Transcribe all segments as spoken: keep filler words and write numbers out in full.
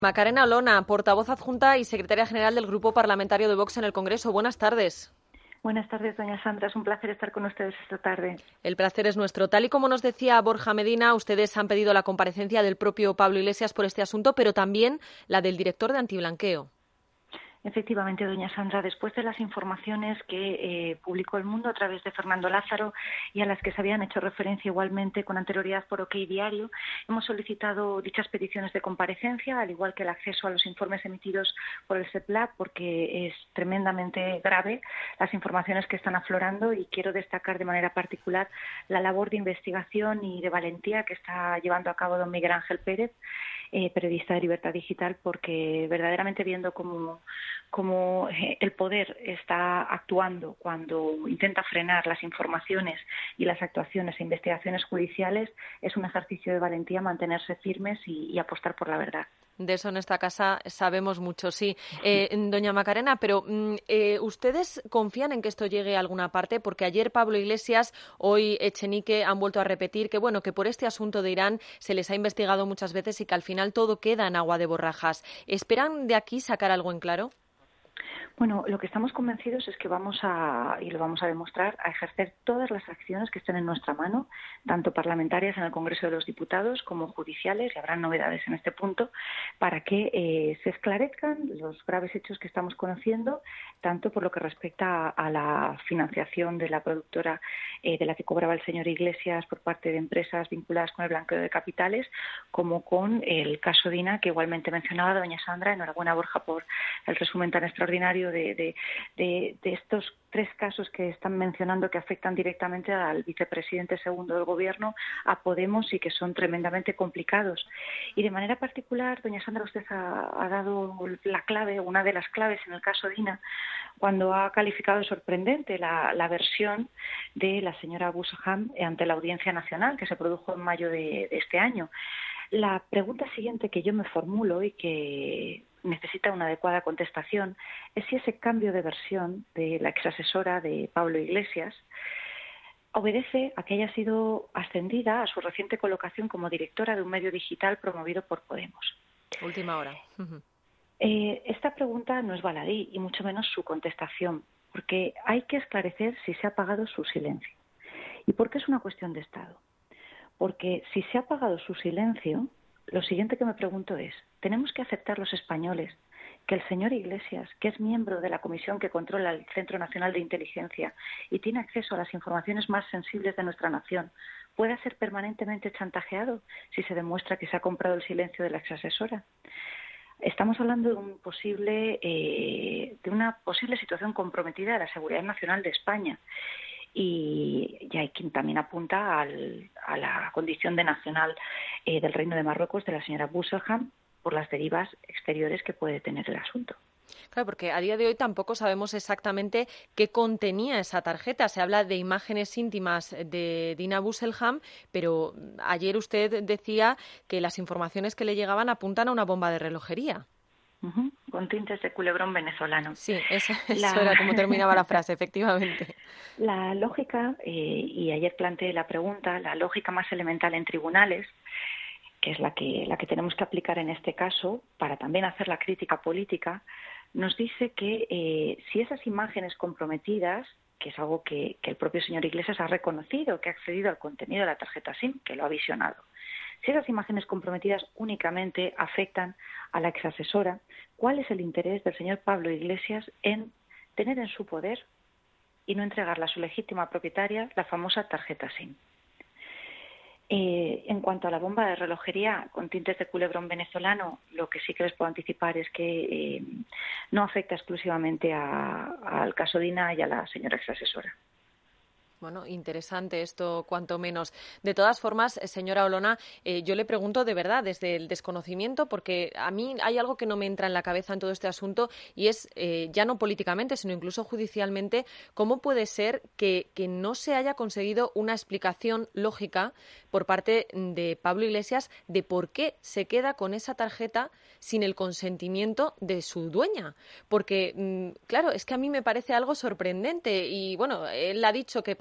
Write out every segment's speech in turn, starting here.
Macarena Olona, portavoz adjunta y secretaria general del Grupo Parlamentario de Vox en el Congreso. Buenas tardes. Buenas tardes, doña Sandra. Es un placer estar con ustedes esta tarde. El placer es nuestro. Tal y como nos decía Borja Medina, ustedes han pedido la comparecencia del propio Pablo Iglesias por este asunto, pero también la del director de Antiblanqueo. Efectivamente, doña Sandra, después de las informaciones que eh, publicó El Mundo a través de Fernando Lázaro y a las que se habían hecho referencia igualmente con anterioridad por OK Diario, hemos solicitado dichas peticiones de comparecencia, al igual que el acceso a los informes emitidos por el SEPLAC, porque es tremendamente grave las informaciones que están aflorando, y quiero destacar de manera particular la labor de investigación y de valentía que está llevando a cabo don Miguel Ángel Pérez, Eh, periodista de Libertad Digital, porque verdaderamente viendo cómo, cómo eh, el poder está actuando cuando intenta frenar las informaciones y las actuaciones e investigaciones judiciales, es un ejercicio de valentía mantenerse firmes y, y apostar por la verdad. De eso en esta casa sabemos mucho, sí. Eh, doña Macarena, pero eh, ¿ustedes confían en que esto llegue a alguna parte? Porque ayer Pablo Iglesias, hoy Echenique han vuelto a repetir que, bueno, que por este asunto de Irán se les ha investigado muchas veces y que al final todo queda en agua de borrajas. ¿Esperan de aquí sacar algo en claro? Bueno, lo que estamos convencidos es que vamos a, y lo vamos a demostrar, a ejercer todas las acciones que estén en nuestra mano, tanto parlamentarias en el Congreso de los Diputados como judiciales, y habrá novedades en este punto, para que eh, se esclarezcan los graves hechos que estamos conociendo, tanto por lo que respecta a, a la financiación de la productora eh, de la que cobraba el señor Iglesias por parte de empresas vinculadas con el blanqueo de capitales, como con el caso Dina, que igualmente mencionaba doña Sandra. Enhorabuena, Borja, por el resumen tan extraordinario De, de, de, de estos tres casos que están mencionando, que afectan directamente al vicepresidente segundo del Gobierno, a Podemos, y que son tremendamente complicados. Y de manera particular, doña Sandra, usted ha, ha dado la clave, una de las claves en el caso Dina, cuando ha calificado de sorprendente la, la versión de la señora Buseham ante la Audiencia Nacional, que se produjo en mayo de, de este año. La pregunta siguiente que yo me formulo y que necesita una adecuada contestación es si ese cambio de versión de la exasesora de Pablo Iglesias obedece a que haya sido ascendida a su reciente colocación como directora de un medio digital promovido por Podemos. Última hora. Uh-huh. Eh, esta pregunta no es baladí, y mucho menos su contestación, porque hay que esclarecer si se ha pagado su silencio. ¿Y por qué es una cuestión de Estado? Porque si se ha pagado su silencio, lo siguiente que me pregunto es, ¿tenemos que aceptar los españoles que el señor Iglesias, que es miembro de la comisión que controla el Centro Nacional de Inteligencia y tiene acceso a las informaciones más sensibles de nuestra nación, pueda ser permanentemente chantajeado si se demuestra que se ha comprado el silencio de la exasesora? Estamos hablando de un posible, eh, de una posible situación comprometida de la seguridad nacional de España. Y, y hay quien también apunta al, a la condición de nacional eh, del Reino de Marruecos de la señora Buseham por las derivas exteriores que puede tener el asunto. Claro, porque a día de hoy tampoco sabemos exactamente qué contenía esa tarjeta. Se habla de imágenes íntimas de Dina Buseham, pero ayer usted decía que las informaciones que le llegaban apuntan a una bomba de relojería. Uh-huh. Con tintes de culebrón venezolano. Sí, eso, eso la... era como terminaba la frase, efectivamente. La lógica, eh, y ayer planteé la pregunta, la lógica más elemental en tribunales, que es la que, la que tenemos que aplicar en este caso, para también hacer la crítica política, nos dice que eh, si esas imágenes comprometidas, que es algo que, que el propio señor Iglesias ha reconocido, que ha accedido al contenido de la tarjeta SIM, que lo ha visionado, si esas imágenes comprometidas únicamente afectan a la exasesora, ¿cuál es el interés del señor Pablo Iglesias en tener en su poder y no entregarla a su legítima propietaria, la famosa tarjeta SIM? Eh, en cuanto a la bomba de relojería con tintes de culebrón venezolano, lo que sí que les puedo anticipar es que eh, no afecta exclusivamente a, al caso Dina y a la señora exasesora. Bueno, interesante esto, cuanto menos. De todas formas, señora Olona, eh, yo le pregunto de verdad, desde el desconocimiento, porque a mí hay algo que no me entra en la cabeza en todo este asunto, y es, eh, ya no políticamente, sino incluso judicialmente, cómo puede ser que, que no se haya conseguido una explicación lógica por parte de Pablo Iglesias de por qué se queda con esa tarjeta sin el consentimiento de su dueña. Porque, claro, es que a mí me parece algo sorprendente, y bueno, él ha dicho que para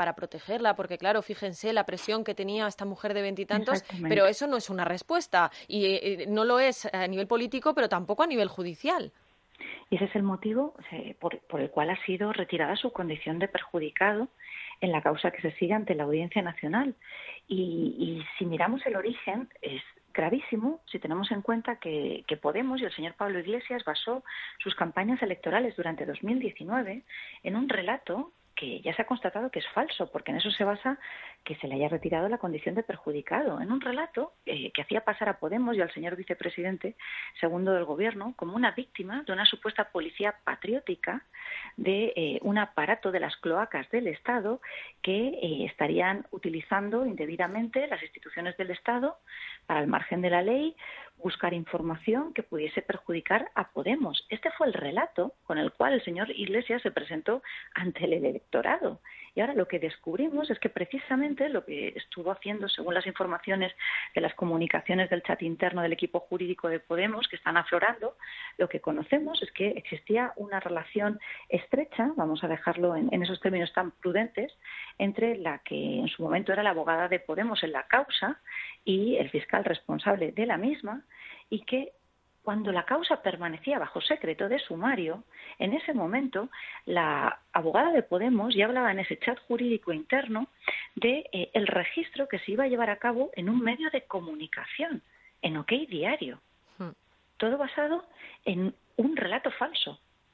para protegerla, porque claro, fíjense la presión que tenía esta mujer de veintitantos, pero Exactamente. eso no es una respuesta y eh, no lo es a nivel político, pero tampoco a nivel judicial. Y ese es el motivo eh, por, por el cual ha sido retirada su condición de perjudicado en la causa que se sigue ante la Audiencia Nacional. Y, y si miramos el origen, es gravísimo si tenemos en cuenta que, que Podemos y el señor Pablo Iglesias basó sus campañas electorales durante dos mil diecinueve en un relato que ya se ha constatado que es falso, porque en eso se basa que se le haya retirado la condición de perjudicado, en un relato eh, que hacía pasar a Podemos y al señor vicepresidente segundo del Gobierno como una víctima de una supuesta policía patriótica de eh, un aparato de las cloacas del Estado que eh, estarían utilizando indebidamente las instituciones del Estado para, al margen de la ley, buscar información que pudiese perjudicar a Podemos. Este fue el relato con el cual el señor Iglesias se presentó ante el electorado. Y ahora lo que descubrimos es que precisamente lo que estuvo haciendo, según las informaciones de las comunicaciones del chat interno del equipo jurídico de Podemos, que están aflorando, lo que conocemos es que existía una relación estrecha, vamos a dejarlo en, en esos términos tan prudentes, entre la que en su momento era la abogada de Podemos en la causa y el fiscal responsable de la misma, y que cuando la causa permanecía bajo secreto de sumario, en ese momento la abogada de Podemos ya hablaba en ese chat jurídico interno de eh, el registro que se iba a llevar a cabo en un medio de comunicación, en OK Diario. Hmm. Todo basado en un relato falso.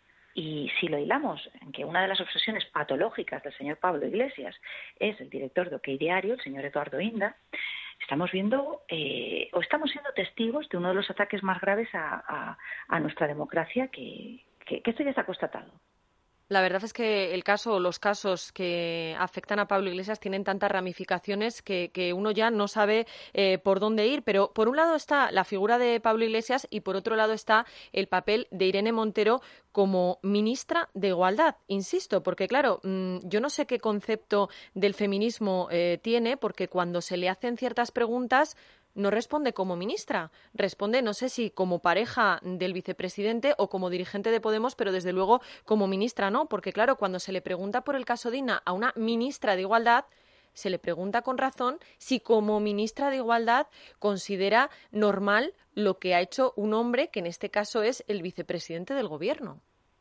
Y si lo hilamos en que una de las obsesiones patológicas del señor Pablo Iglesias es el director de OK Diario, el señor Eduardo Inda, estamos viendo eh, o estamos siendo testigos de uno de los ataques más graves a, a, a nuestra democracia que, que, que esto ya está constatado. La verdad es que el caso o los casos que afectan a Pablo Iglesias tienen tantas ramificaciones que, que uno ya no sabe eh, por dónde ir. Pero por un lado está la figura de Pablo Iglesias y por otro lado está el papel de Irene Montero como ministra de Igualdad. Insisto, porque claro, mmm, yo no sé qué concepto del feminismo eh, tiene, porque cuando se le hacen ciertas preguntas no responde como ministra, responde, no sé si como pareja del vicepresidente o como dirigente de Podemos, pero desde luego como ministra no, porque claro, cuando se le pregunta por el caso Dina a una ministra de Igualdad, se le pregunta con razón si como ministra de Igualdad considera normal lo que ha hecho un hombre, que en este caso es el vicepresidente del Gobierno.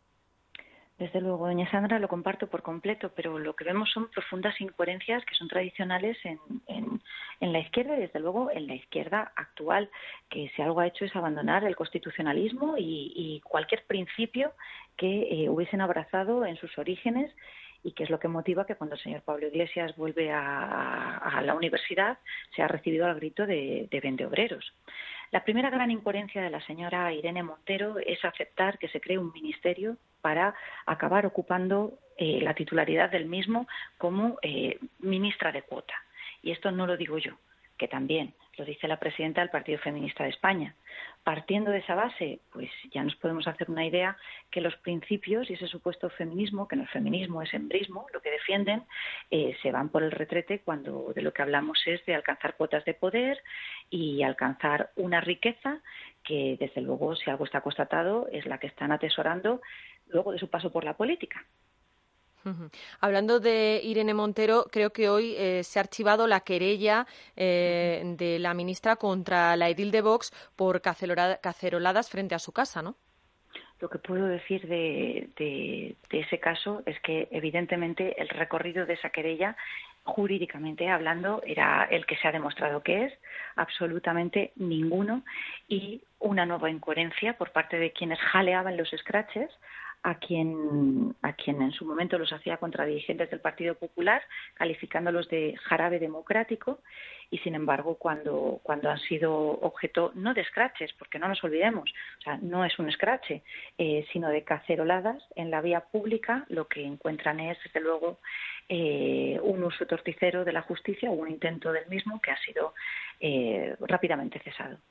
Desde luego, doña Sandra, lo comparto por completo, pero lo que vemos son profundas incoherencias que son tradicionales en, en, en la izquierda y, desde luego, en la izquierda actual, que si algo ha hecho es abandonar el constitucionalismo y, y cualquier principio que eh, hubiesen abrazado en sus orígenes, y que es lo que motiva que cuando el señor Pablo Iglesias vuelve a, a la universidad se ha recibido al grito de, de vendeobreros. La primera gran incoherencia de la señora Irene Montero es aceptar que se cree un ministerio para acabar ocupando eh, la titularidad del mismo como eh, ministra de cuota. Y esto no lo digo yo, que también lo dice la presidenta del Partido Feminista de España. Partiendo de esa base, pues ya nos podemos hacer una idea que los principios y ese supuesto feminismo, que no es feminismo, es embrismo, lo que defienden, eh, se van por el retrete cuando de lo que hablamos es de alcanzar cuotas de poder y alcanzar una riqueza que, desde luego, si algo está constatado, es la que están atesorando luego de su paso por la política. Uh-huh. Hablando de Irene Montero, creo que hoy eh, se ha archivado la querella eh, uh-huh. de la ministra contra la edil de Vox por cacerolada, caceroladas frente a su casa, ¿no? Lo que puedo decir de, de, de ese caso es que, evidentemente, el recorrido de esa querella, jurídicamente hablando, era el que se ha demostrado que es, absolutamente ninguno, y una nueva incoherencia por parte de quienes jaleaban los escraches, a quien, a quien en su momento los hacía contra dirigentes del Partido Popular, calificándolos de jarabe democrático, y sin embargo cuando, cuando han sido objeto no de escraches, porque no nos olvidemos, o sea, no es un escrache, eh, sino de caceroladas en la vía pública, lo que encuentran es, desde luego, eh, un uso torticero de la justicia o un intento del mismo que ha sido eh, rápidamente cesado.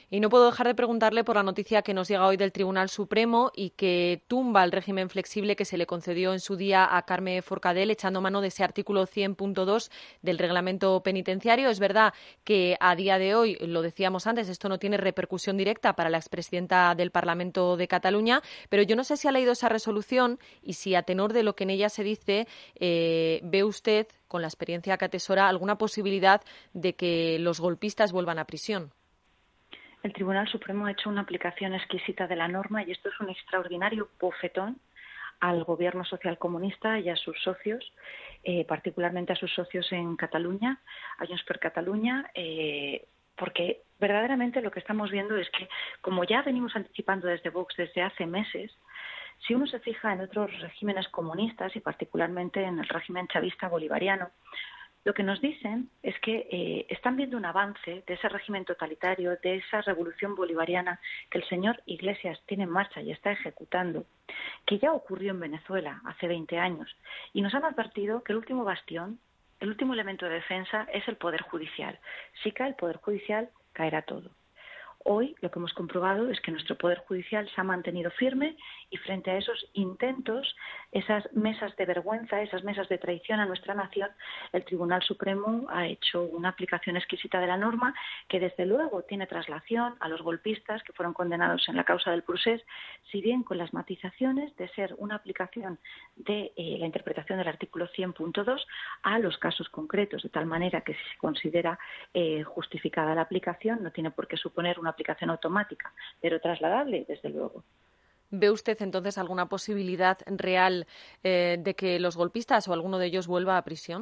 Y no puedo dejar de preguntarle por la noticia que nos llega hoy del Tribunal Supremo y que tumba el régimen flexible que se le concedió en su día a Carme Forcadell, echando mano de ese artículo cien punto dos del reglamento penitenciario. Es verdad que a día de hoy, lo decíamos antes, esto no tiene repercusión directa para la expresidenta del Parlamento de Cataluña, pero yo no sé si ha leído esa resolución y si, a tenor de lo que en ella se dice, eh, ve usted, con la experiencia que atesora, alguna posibilidad de que los golpistas vuelvan a prisión. El Tribunal Supremo ha hecho una aplicación exquisita de la norma y esto es un extraordinario bofetón al gobierno socialcomunista y a sus socios, eh, particularmente a sus socios en Cataluña, a Junts per Catalunya, eh, porque verdaderamente lo que estamos viendo es que, como ya venimos anticipando desde Vox desde hace meses, si uno se fija en otros regímenes comunistas y particularmente en el régimen chavista bolivariano, lo que nos dicen es que eh, están viendo un avance de ese régimen totalitario, de esa revolución bolivariana que el señor Iglesias tiene en marcha y está ejecutando, que ya ocurrió en Venezuela hace veinte años. Y nos han advertido que el último bastión, el último elemento de defensa es el Poder Judicial. Si cae el Poder Judicial, caerá todo. Hoy lo que hemos comprobado es que nuestro Poder Judicial se ha mantenido firme y frente a esos intentos, esas mesas de vergüenza, esas mesas de traición a nuestra nación, el Tribunal Supremo ha hecho una aplicación exquisita de la norma que desde luego tiene traslación a los golpistas que fueron condenados en la causa del Procés, si bien con las matizaciones de ser una aplicación de eh, la interpretación del artículo cien punto dos a los casos concretos, de tal manera que si se considera eh, justificada la aplicación no tiene por qué suponer una aplicación automática, pero trasladable, desde luego. ¿Ve usted entonces alguna posibilidad real eh, de que los golpistas o alguno de ellos vuelva a prisión?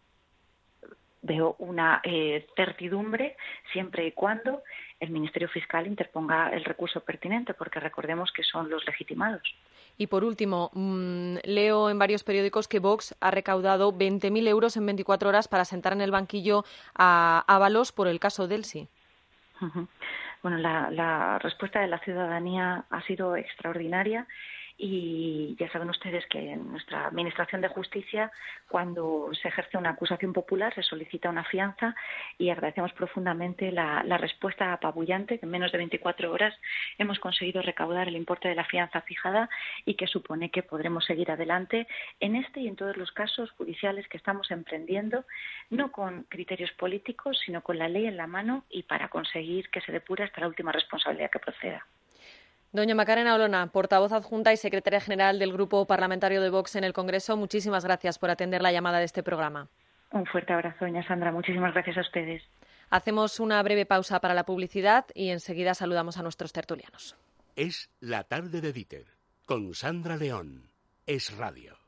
Veo una eh, certidumbre siempre y cuando el Ministerio Fiscal interponga el recurso pertinente, porque recordemos que son los legitimados. Y por último, mmm, leo en varios periódicos que Vox ha recaudado veinte mil euros en veinticuatro horas para sentar en el banquillo a Ábalos por el caso Delsi. Uh-huh. Bueno, la, la respuesta de la ciudadanía ha sido extraordinaria y ya saben ustedes que en nuestra Administración de Justicia, cuando se ejerce una acusación popular, se solicita una fianza y agradecemos profundamente la, la respuesta apabullante, que en menos de veinticuatro horas hemos conseguido recaudar el importe de la fianza fijada y que supone que podremos seguir adelante en este y en todos los casos judiciales que estamos emprendiendo, no con criterios políticos, sino con la ley en la mano y para conseguir que se depure hasta la última responsabilidad que proceda. Doña Macarena Olona, portavoz adjunta y secretaria general del Grupo Parlamentario de Vox en el Congreso, muchísimas gracias por atender la llamada de este programa. Un fuerte abrazo, doña Sandra. Muchísimas gracias a ustedes. Hacemos una breve pausa para la publicidad y enseguida saludamos a nuestros tertulianos. Es la tarde de Dieter, con Sandra León. Es Radio.